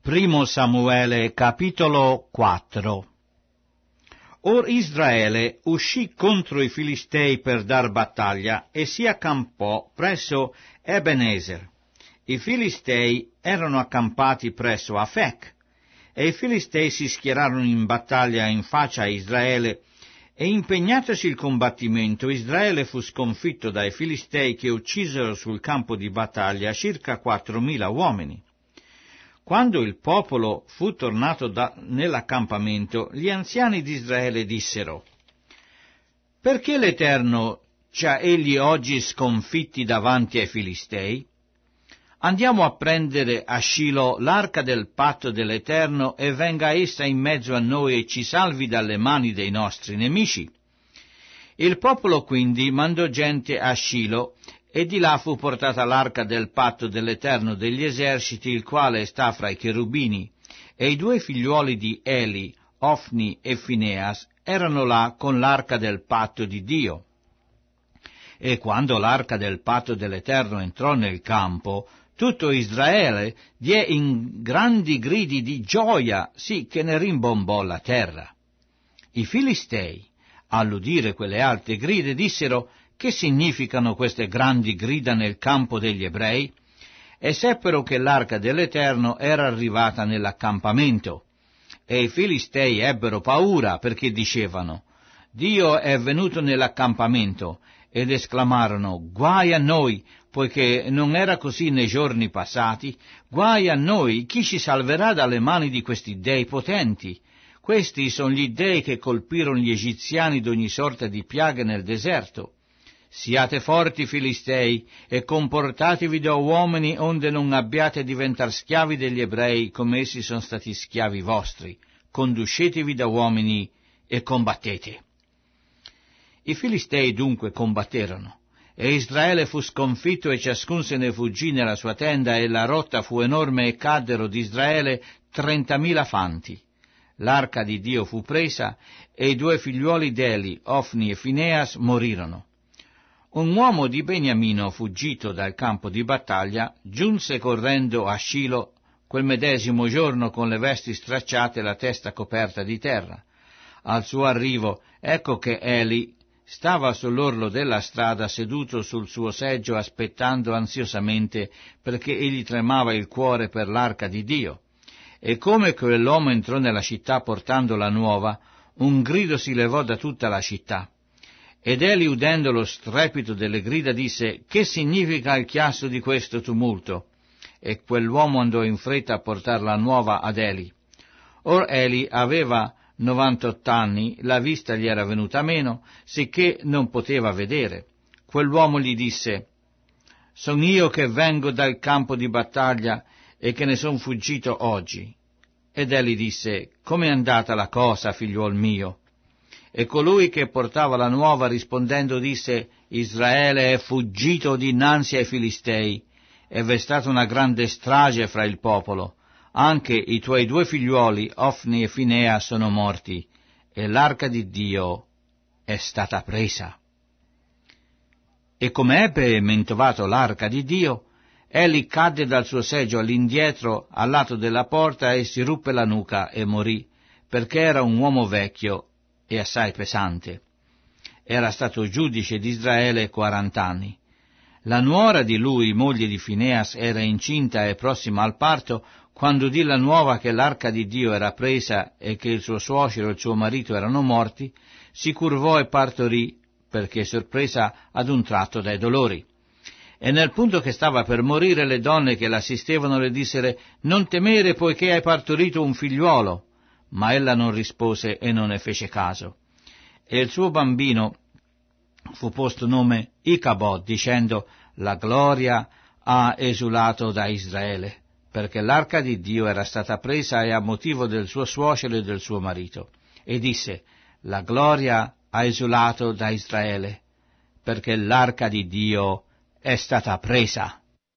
Primo Samuele, capitolo 4. Or Israele uscì contro i Filistei per dar battaglia e si accampò presso Ebenezer. I Filistei erano accampati presso Afec, e i Filistei si schierarono in battaglia in faccia a Israele, e impegnatosi il combattimento, Israele fu sconfitto dai Filistei, che uccisero sul campo di battaglia circa 4.000 uomini. Quando il popolo fu tornato nell'accampamento, gli anziani di Israele dissero: «Perché l'Eterno ci ha egli oggi sconfitti davanti ai Filistei? Andiamo a prendere a Shilo l'arca del patto dell'Eterno, e venga essa in mezzo a noi e ci salvi dalle mani dei nostri nemici». Il popolo quindi mandò gente a Shilo, e di là fu portata l'arca del patto dell'Eterno degli eserciti, il quale sta fra i cherubini, e i due figliuoli di Eli, Ofni e Fineas, erano là con l'arca del patto di Dio. E quando l'arca del patto dell'Eterno entrò nel campo, tutto Israele diè in grandi gridi di gioia, sì che ne rimbombò la terra. I Filistei, all'udire quelle alte grida, dissero: «Che significano queste grandi grida nel campo degli ebrei?» E seppero che l'arca dell'Eterno era arrivata nell'accampamento. E i Filistei ebbero paura, perché dicevano: «Dio è venuto nell'accampamento», ed esclamarono: «Guai a noi, poiché non era così nei giorni passati. Guai a noi, chi ci salverà dalle mani di questi dei potenti? Questi sono gli dei che colpirono gli egiziani d'ogni sorta di piaghe nel deserto. Siate forti, Filistei, e comportatevi da uomini, onde non abbiate a diventar schiavi degli ebrei, come essi sono stati schiavi vostri. Conducetevi da uomini e combattete». I Filistei dunque combatterono, e Israele fu sconfitto, e ciascun se ne fuggì nella sua tenda, e la rotta fu enorme, e caddero di Israele 30.000 fanti. L'arca di Dio fu presa, e i due figliuoli d'Eli, Ofni e Fineas, morirono. Un uomo di Beniamino, fuggito dal campo di battaglia, giunse correndo a Shilo quel medesimo giorno con le vesti stracciate e la testa coperta di terra. Al suo arrivo, ecco che Eli stava sull'orlo della strada, seduto sul suo seggio, aspettando ansiosamente, perché egli tremava il cuore per l'arca di Dio. E come quell'uomo entrò nella città portando la nuova, un grido si levò da tutta la città. Ed Eli, udendo lo strepito delle grida, disse: «Che significa il chiasso di questo tumulto?» E quell'uomo andò in fretta a portar la nuova ad Eli. Or Eli aveva 98 anni, la vista gli era venuta meno, sicché non poteva vedere. Quell'uomo gli disse: «Son io che vengo dal campo di battaglia e che ne son fuggito oggi». Ed Eli disse: «Come è andata la cosa, figliuol mio?» E colui che portava la nuova rispondendo disse: «Israele è fuggito dinanzi ai Filistei, e v'è stata una grande strage fra il popolo. Anche i tuoi due figliuoli, Ofni e Finea, sono morti, e l'arca di Dio è stata presa». E come ebbe mentovato l'arca di Dio, Eli cadde dal suo seggio all'indietro al lato della porta e si ruppe la nuca e morì, perché era un uomo vecchio e assai pesante. Era stato giudice di Israele 40 anni. La nuora di lui, moglie di Fineas, era incinta e prossima al parto, quando udì la nuova che l'arca di Dio era presa e che il suo suocero e il suo marito erano morti, si curvò e partorì, perché sorpresa ad un tratto dai dolori. E nel punto che stava per morire, le donne che l'assistevano le dissero: «Non temere, poiché hai partorito un figliuolo». Ma ella non rispose e non ne fece caso. E il suo bambino fu posto nome Icabod, dicendo: «La gloria ha esulato da Israele», perché l'arca di Dio era stata presa, e a motivo del suo suocero e del suo marito. E disse: «La gloria ha esulato da Israele, perché l'arca di Dio è stata presa».